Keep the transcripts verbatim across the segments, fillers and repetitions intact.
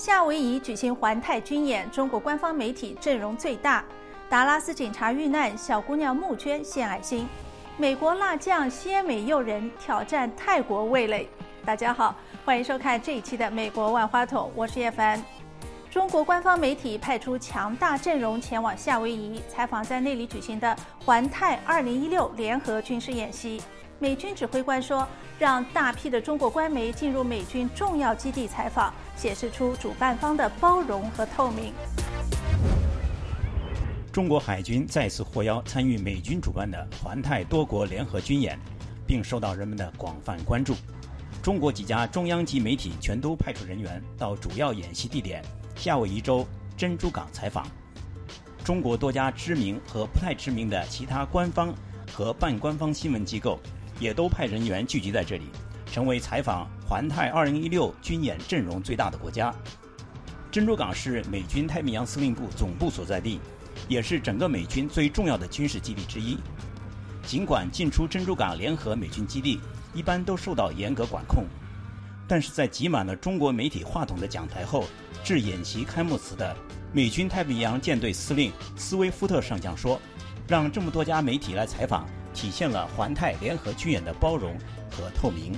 夏威夷举行环太军演，中国官方媒体阵容最大。达拉斯警察遇难，小姑娘募捐献爱心。美国辣酱鲜美诱人，挑战泰国味蕾。大家好，欢迎收看这一期的美国万花筒，我是叶凡。中国官方媒体派出强大阵容前往夏威夷，采访在那里举行的环太二零一六联合军事演习。美军指挥官说，让大批的中国官媒进入美军重要基地采访，显示出主办方的包容和透明。 中国海军再次获邀参与美军主办的环太多国联合军演，并受到人们的广泛关注。中国几家中央级媒体全都派出人员到主要演习地点夏威夷州珍珠港采访。中国多家知名和不太知名的其他官方和半官方新闻机构也都派人员聚集在这里，成为采访环太二零一六军演阵容最大的国家。珍珠港是美军太平洋司令部总部所在地，也是整个美军最重要的军事基地之一。尽管进出珍珠港联合美军基地一般都受到严格管控，但是在挤满了中国媒体话筒的讲台后，致演习开幕词的美军太平洋舰队司令斯威夫特上将说，让这么多家媒体来采访，体现了环太联合军演的包容和透明。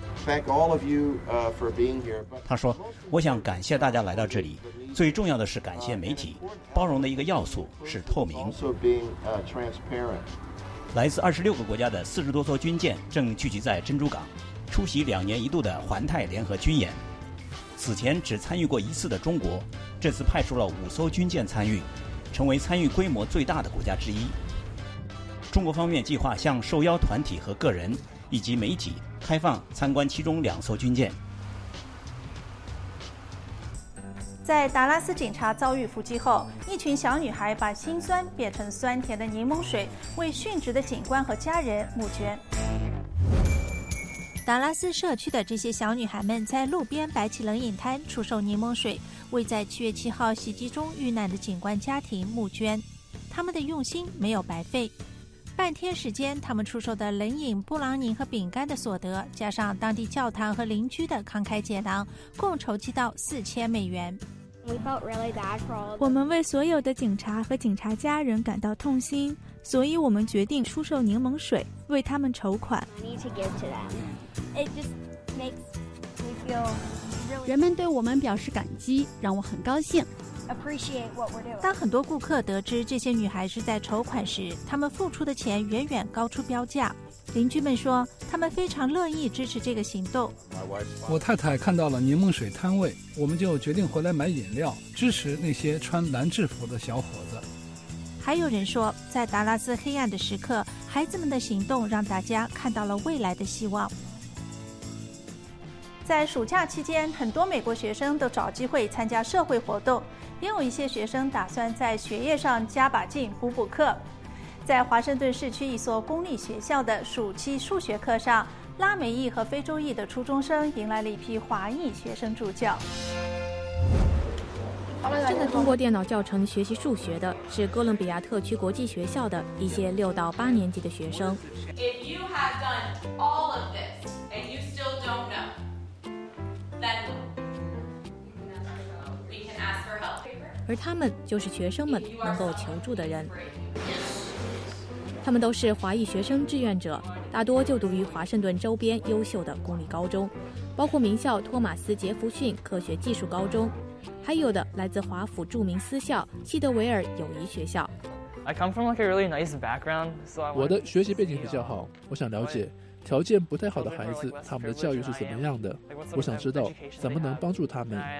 他说，我想感谢大家来到这里，最重要的是感谢媒体。包容的一个要素是透明。来自二十六个国家的四十多艘军舰正聚集在珍珠港，出席两年一度的环太联合军演。此前只参与过一次的中国，这次派出了五艘军舰参与，成为参与规模最大的国家之一。中国方面计划向受邀团体和个人以及媒体开放参观其中两艘军舰。 在达拉斯警察遭遇伏击后，一群小女孩把辛酸变成酸甜的柠檬水，为殉职的警官和家人募捐。达拉斯社区的这些小女孩们在路边摆起冷饮摊，出售柠檬水，为在七月七号袭击中遇难的警官家庭募捐。他们的用心没有白费。半天时间，他们出售的冷饮、布朗尼和饼干的所得，加上当地教堂和邻居的慷慨解囊，共筹集到四千美元。 我们为所有的警察和警察家人感到痛心，所以我们决定出售柠檬水，为他们筹款。 人们对我们表示感激，让我很高兴。 当很多顾客得知这些女孩是在筹款时，她们付出的钱远远高出标价。邻居们说，他们非常乐意支持这个行动。 我太太看到了柠檬水摊位，我们就决定回来买饮料，支持那些穿蓝制服的小伙子。 还有人说，在达拉斯黑暗的时刻，孩子们的行动让大家看到了未来的希望。在暑假期间，很多美国学生都找机会参加社会活动，也有一些学生打算在学业上加把劲，补补课。在华盛顿市区一所公立学校的暑期数学课上，拉美裔和非洲裔的初中生迎来了一批华裔学生助教。 正在通过电脑教程学习数学的是哥伦比亚特区国际学校的一些六到八年级的学生。 If you have done all of this and you still don't know, then we can ask for help. 而他们就是学生们能够求助的人。他们都是华裔学生志愿者，大多就读于华盛顿周边优秀的公立高中，包括名校托马斯·杰弗逊科学技术高中，还有的来自华府著名私校西德维尔友谊学校。 我的学习背景比较好，我想了解条件不太好的孩子，他们的教育是怎么样的？我想知道怎么能帮助他们。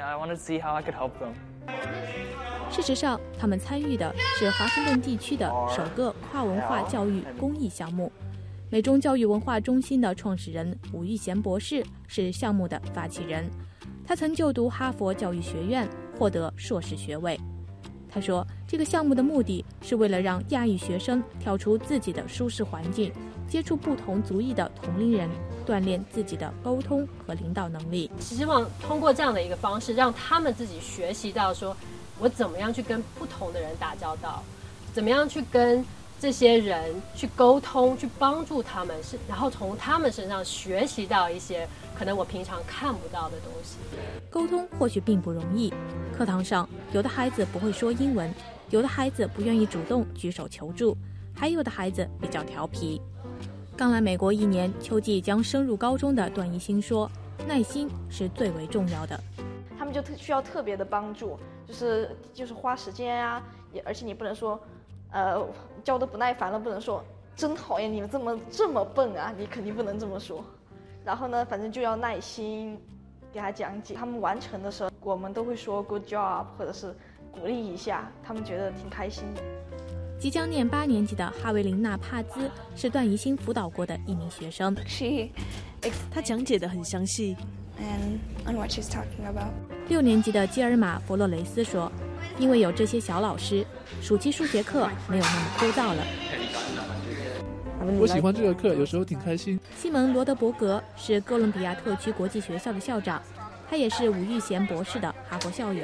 事实上，他们参与的是华盛顿地区的首个跨文化教育公益项目。美中教育文化中心的创始人伍玉贤博士是项目的发起人，他曾就读哈佛教育学院，获得硕士学位。他说，这个项目的目的是为了让亚裔学生跳出自己的舒适环境，接触不同族裔的同龄人，锻炼自己的沟通和领导能力。 希望通过这样的一个方式，让他们自己学习到说，我怎么样去跟不同的人打交道，怎么样去跟这些人去沟通，去帮助他们，是然后从他们身上学习到一些可能我平常看不到的东西。 沟通或许并不容易，课堂上有的孩子不会说英文，有的孩子不愿意主动举手求助，还有的孩子比较调皮。刚来美国一年，秋季将升入高中的段一新说，耐心是最为重要的。 他们就特需要特别的帮助，就是就是花时间啊，也而且你不能说，呃，教的不耐烦了，不能说真讨厌你们这么这么笨啊，你肯定不能这么说。然后呢，反正就要耐心给他讲解，他们完成的时候，我们都会说 good job， 或者是鼓励一下，他们觉得挺开心的。 即将念八年级的哈维琳娜·帕兹是段宜欣辅导过的一名学生。 她讲解得很详细。On what she's talking about. 六年级的基尔玛·弗洛雷斯说，因为有这些小老师，暑期数学课没有那么枯燥了。 我喜欢这个课，有时候挺开心。 西蒙·罗德伯格是哥伦比亚特区国际学校的校长，他也是吴玉贤博士的哈佛校友。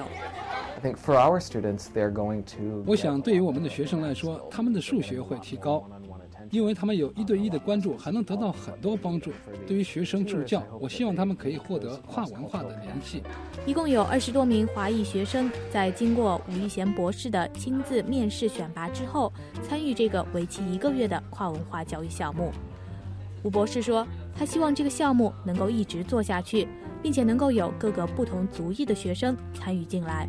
我想对于我们的学生来说，他们的数学会提高，因为他们有一对一的关注，还能得到很多帮助。对于学生助教，我希望他们可以获得跨文化的联系。 一共有二十多名华裔学生，在经过吴玉贤博士的亲自面试选拔之后，参与这个为期一个月的跨文化教育项目。吴博士说，他希望这个项目能够一直做下去，并且能够有各个不同族裔的学生参与进来。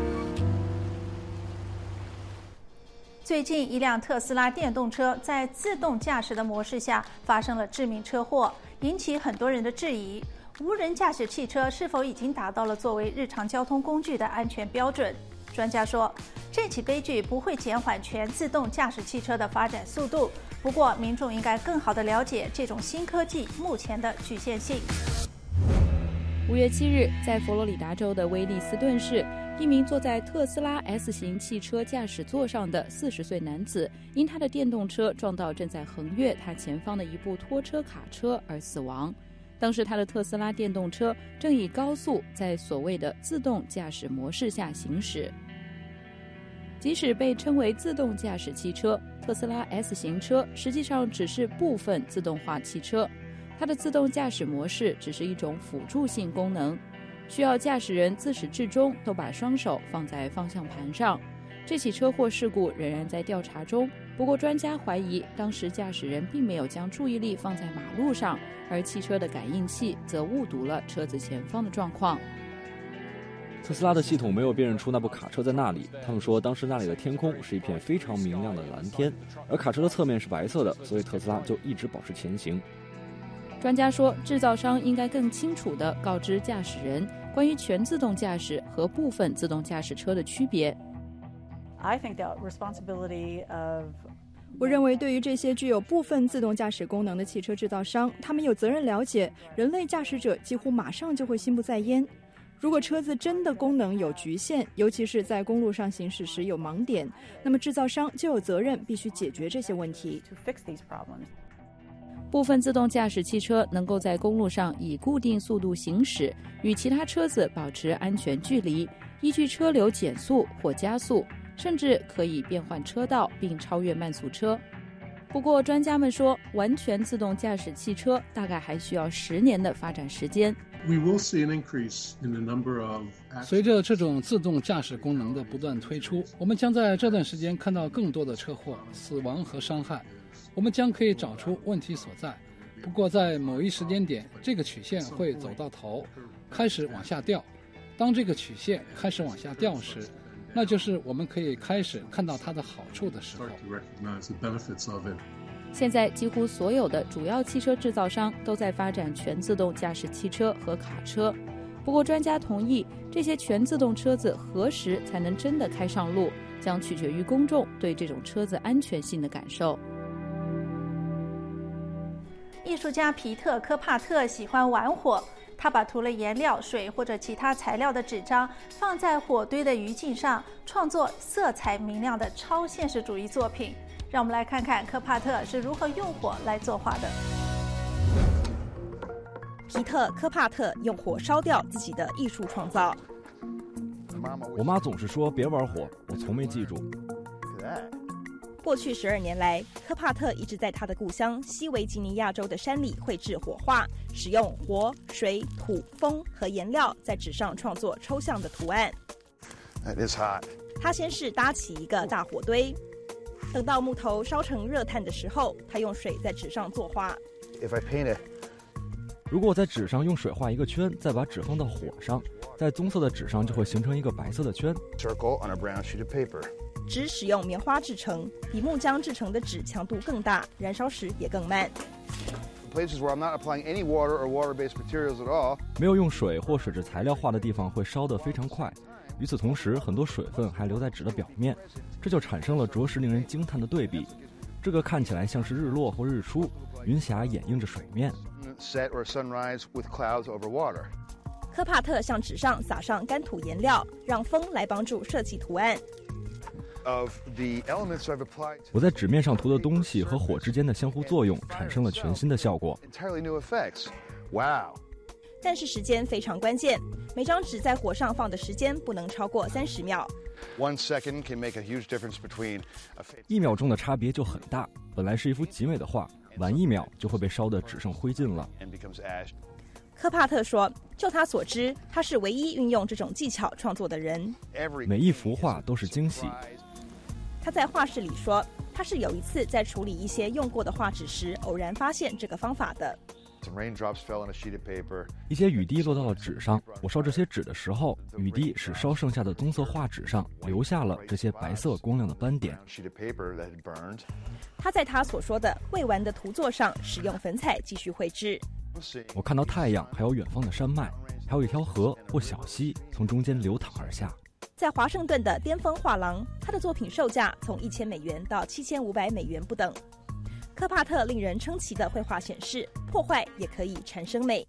最近，一辆特斯拉电动车在自动驾驶的模式下发生了致命车祸，引起很多人的质疑：无人驾驶汽车是否已经达到了作为日常交通工具的安全标准？专家说，这起悲剧不会减缓全自动驾驶汽车的发展速度，不过民众应该更好地了解这种新科技目前的局限性。 五月七日，在佛罗里达州的威利斯顿市，一名坐在特斯拉 S 型汽车驾驶座上的四十岁男子，因他的电动车撞到正在横越他前方的一部拖车卡车而死亡。当时他的特斯拉电动车正以高速在所谓的自动驾驶模式下行驶。即使被称为自动驾驶汽车，特斯拉 S 型车实际上只是部分自动化汽车，它的自动驾驶模式只是一种辅助性功能，需要驾驶人自始至终都把双手放在方向盘上。这起车祸事故仍然在调查中，不过专家怀疑当时驾驶人并没有将注意力放在马路上，而汽车的感应器则误读了车子前方的状况。 特斯拉的系统没有辨认出那部卡车在那里，他们说当时那里的天空是一片非常明亮的蓝天，而卡车的侧面是白色的，所以特斯拉就一直保持前行。 专家说，制造商应该更清楚地告知驾驶人关于全自动驾驶和部分自动驾驶车的区别。 I think the responsibility of 我认为对于这些具有部分自动驾驶功能的汽车制造商，他们有责任了解人类驾驶者几乎马上就会心不在焉。如果车子真的功能有局限，尤其是在公路上行驶时有盲点，那么制造商就有责任必须解决这些问题。 部分自动驾驶汽车能够在公路上以固定速度行驶，与其他车子保持安全距离，依据车流减速或加速，甚至可以变换车道并超越慢速车。不过专家们说，完全自动驾驶汽车大概还需要十年的发展时间。 随着这种自动驾驶功能的不断推出，我们将在这段时间看到更多的车祸、死亡和伤害。我们将可以找出问题所在，不过在某一时间点，这个曲线会走到头，开始往下掉。当这个曲线开始往下掉时，那就是我们可以开始看到它的好处的时候。 现在几乎所有的主要汽车制造商都在发展全自动驾驶汽车和卡车，不过专家同意，这些全自动车子何时才能真的开上路，将取决于公众对这种车子安全性的感受。 艺术家皮特·科帕特喜欢玩火，他把涂了颜料、水或者其他材料的纸张放在火堆的余烬上，创作色彩明亮的超现实主义作品。让我们来看看科帕特是如何用火来作画的。 皮特·科帕特用火烧掉自己的艺术创造。 我妈总是说别玩火，我从没记住。 过去十二年来，科帕特一直在他的故乡西维吉尼亚州的山里绘制火画，使用火、水、土、风和颜料在纸上创作抽象的图案。 It is hot. 他先是搭起一个大火堆，等到木头烧成热炭的时候，他用水在纸上作画。 If I paint it, 如果我在纸上用水画一个圈，再把纸放到火上，在棕色的纸上就会形成一个白色的圈。 Circle on a brown sheet of paper. 纸使用棉花制成，比木浆制成的纸强度更大，燃烧时也更慢。 Places where I'm not applying any water or water-based materials at all. 没有用水或水质材料画的地方会烧得非常快。与此同时，很多水分还留在纸的表面，这就产生了着实令人惊叹的对比。这个看起来像是日落或日出，云霞掩映着水面。 Set or sunrise with clouds over water. 科帕特向纸上撒上干土颜料，让风来帮助设计图案。 Of the elements I've applied. 我在纸面上涂的东西和火之间的相互作用，产生了全新的效果。 Entirely new effects. Wow. 但是时间非常关键，每张纸在火上放的时间不能超过三十秒。 One second can make a huge difference between. 一秒钟的差别就很大，本来是一幅极美的画，晚一秒就会被烧得只剩灰烬了。 科帕特说，就他所知，他是唯一运用这种技巧创作的人。 每一幅画都是惊喜。 他在画室里说，他是有一次在处理一些用过的画纸时，偶然发现这个方法的。 一些雨滴落到了纸上，我烧这些纸的时候，雨滴使烧剩下的棕色画纸上留下了这些白色光亮的斑点。 他在他所说的未完的图作上使用粉彩继续绘制。 我看到太阳，还有远方的山脉，还有一条河或小溪从中间流淌而下。 在华盛顿的巅峰画廊，他的作品售价从一千美元到七千五百美元不等。科帕特令人称奇的绘画显示，破坏也可以产生美。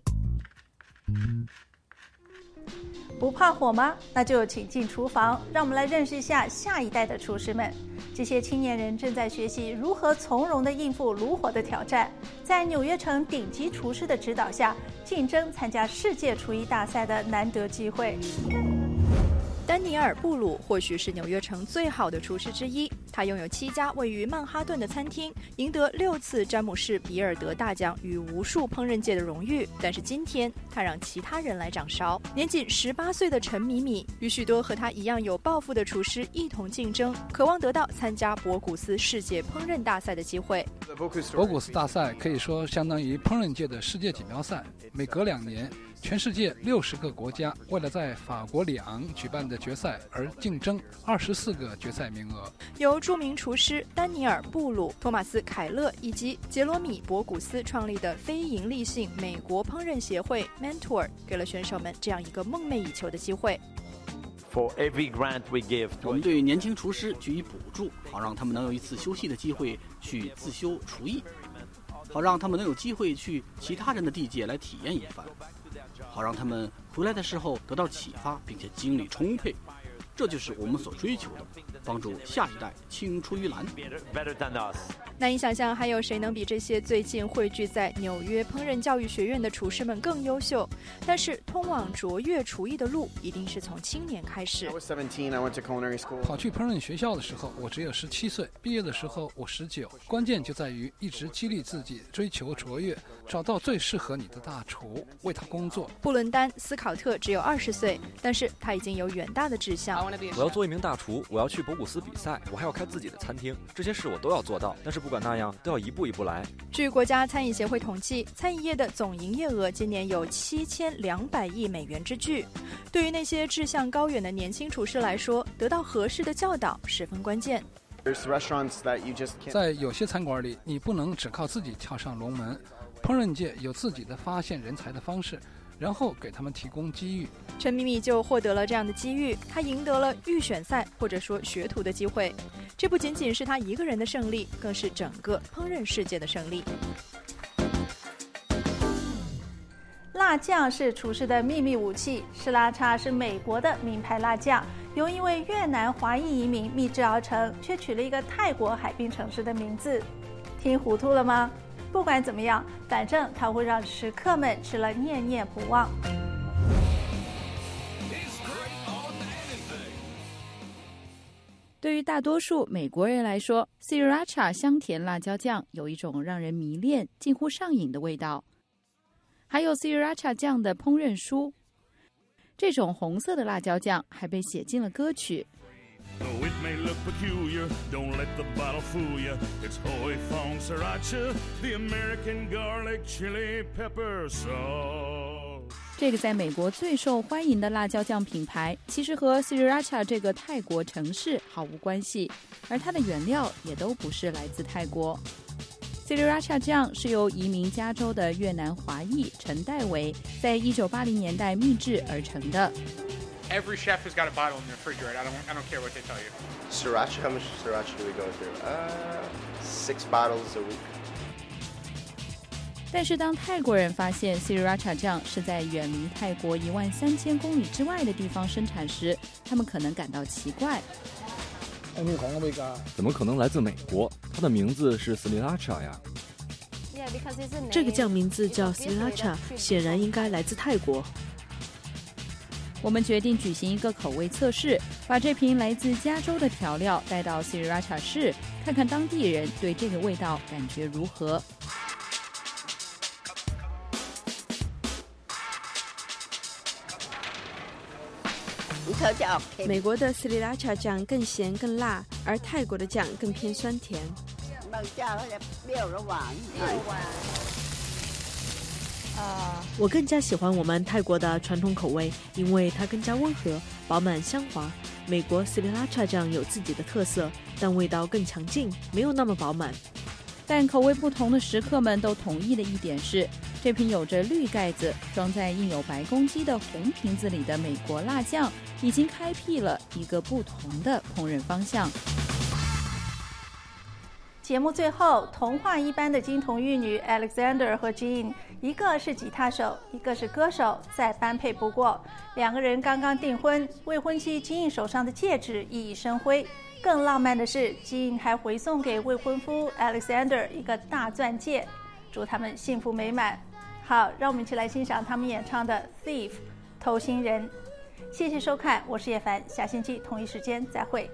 不怕火吗？那就请进厨房，让我们来认识一下下一代的厨师们。这些青年人正在学习如何从容地应付炉火的挑战，在纽约城顶级厨师的指导下，竞争参加世界厨艺大赛的难得机会。 丹尼尔·布鲁或许是纽约城最好的厨师之一，他拥有七家位于曼哈顿的餐厅，赢得六次詹姆士·比尔德大奖与无数烹饪界的荣誉。但是今天，他让其他人来掌勺。年仅十八岁的陈米米与许多和他一样有抱负的厨师一同竞争，渴望得到参加博古斯世界烹饪大赛的机会。 博古斯大赛可以说相当于烹饪界的世界锦标赛，每隔两年，全世界六十个国家为了在法国里昂举办的决赛而竞争二十四个决赛名额。 由著名厨师丹尼尔·布鲁、托马斯·凯勒以及杰罗米·博古斯创立的非营利性美国烹饪协会 Mentor 给了选手们这样一个梦寐以求的机会。 For every grant we give, 我们对年轻厨师给予补助，好让他们能有一次休息的机会去自修厨艺，好让他们能有机会去其他人的地界来体验一番，好让他们回来的时候得到启发，并且精力充沛。这就是我们所追求的，帮助下一代青出于蓝。 难以想象还有谁能比这些最近汇聚在纽约烹饪教育学院的厨师们更优秀。但是通往卓越厨艺的路一定是从青年开始。 跑去烹饪学校的时候，我只有十七岁，毕业的时候我十九。关键就在于一直激励自己，追求卓越，找到最适合你的大厨，为他工作。 布伦丹·斯考特只有二十岁，但是他已经有远大的志向。 我要做一名大厨，我要去博古斯比赛，我还要开自己的餐厅，这些事我都要做到。但是不管那样，都要一步一步来。 据国家餐饮协会统计，餐饮业的总营业额今年有七千两百亿美元之巨。对于那些志向高远的年轻厨师来说，得到合适的教导十分关键。 在有些餐馆里，你不能只靠自己跳上龙门，烹饪界有自己的发现人才的方式，然后给他们提供机遇。 陈米米就获得了这样的机遇，他赢得了预选赛或者说学徒的机会。这不仅仅是他一个人的胜利，更是整个烹饪世界的胜利。 辣酱是厨师的秘密武器，施拉叉是美国的名牌辣酱，由一位越南华裔移民秘制而成，却取了一个泰国海滨城市的名字。听糊涂了吗？不管怎么样，反正它会让食客们吃了念念不忘。 对对于大多数美国人来说 Sriracha 香甜辣椒酱有一种让人迷恋近乎上瘾的味道。还有 Sriracha 酱的烹饪书，这种红色的辣椒酱还被写进了歌曲。 Though it may look peculiar, don't let the bottle fool you. It's Hoy Fong Sriracha, the American garlic chili pepper sauce. 这个在美国最受欢迎的辣椒酱品牌，其实和 Sriracha 这个泰国城市毫无关系，而它的原料也都不是来自泰国。Sriracha 酱是由移民加州的越南华裔陈代维在一九八零年代秘制而成的。 Every chef has got a bottle in their refrigerator. I don't, I don't care what they tell you. Sriracha, how much sriracha do we go through? Uh, six bottles a week. 但是当泰国人发现 Sriracha 酱是在远离泰国一万三千公里之外的地方生产时，他们可能感到奇怪。 怎么可能来自美国？它的名字是 Sriracha 呀。 这个酱名字叫 Sriracha， 显然应该来自泰国。 我们决定举行一个口味测试，把这瓶来自加州的调料带到 Sriracha 市，看看当地人对这个味道感觉如何。 美国的 Sriracha 酱更咸更辣，而泰国的酱更偏酸甜。我更加喜欢我们泰国的传统口味，因为它更加温和、饱满、香滑。美国 Sriracha 酱有自己的特色，但味道更强劲，没有那么饱满。 但口味不同的食客们都同意的一点是，这瓶有着绿盖子、装在印有白公鸡的红瓶子里的美国辣酱，已经开辟了一个不同的烹饪方向。 节目最后，童话一般的金童玉女 Alexander 和 Jean， 一个是吉他手，一个是歌手，再般配不过。两个人刚刚订婚，未婚妻 Jean 手上的戒指熠熠生辉。更浪漫的是 ，Jean 还回送给未婚夫 Alexander 一个大钻戒，祝他们幸福美满。好，让我们一起来欣赏他们演唱的《Thief》偷心人。谢谢收看，我是叶凡，下星期同一时间再会。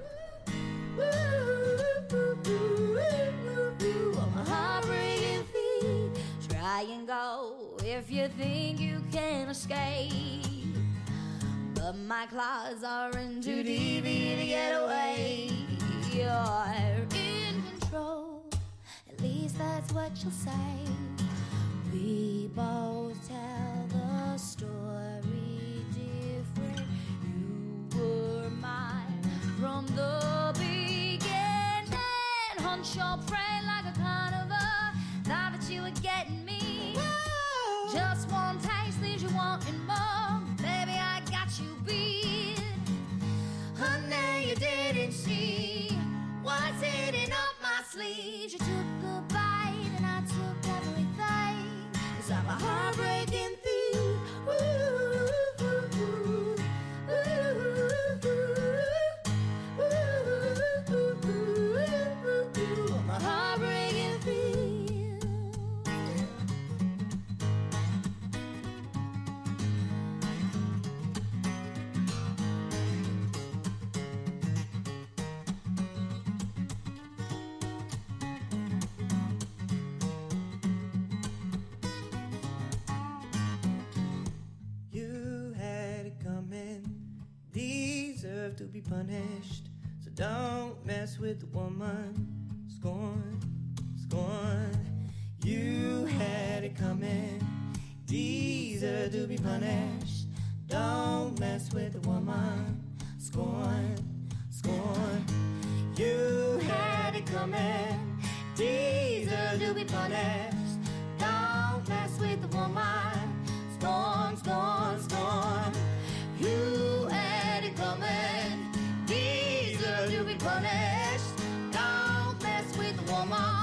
Try and go if you think you can escape, but my claws are in too deep to get away. You're in control, at least that's what you'll say. We both tell the story different. You were mine from the beginning. Hunt your prey like a carnivore, thought that you were getting me. Just one taste leaves you wanting more. Baby, I got you beat. Honey, you didn't see what's hidden up my sleeve. You took a bite and I took everything. 'Cause I'm a heartbreaking thief. Ooh, ooh, ooh, ooh, ooh, ooh, ooh. I'm a heartbreaking thief. To be punished, so don't mess with the woman. Scorn, scorn, you had it coming. Deserve to be punished. Don't mess with the woman. Scorn, scorn, you had it coming. Deserve to be punished. Don't mess with the woman. Scorn, scorn, scorn, you had it coming. Deserve to be punished. Don't mess with the woman.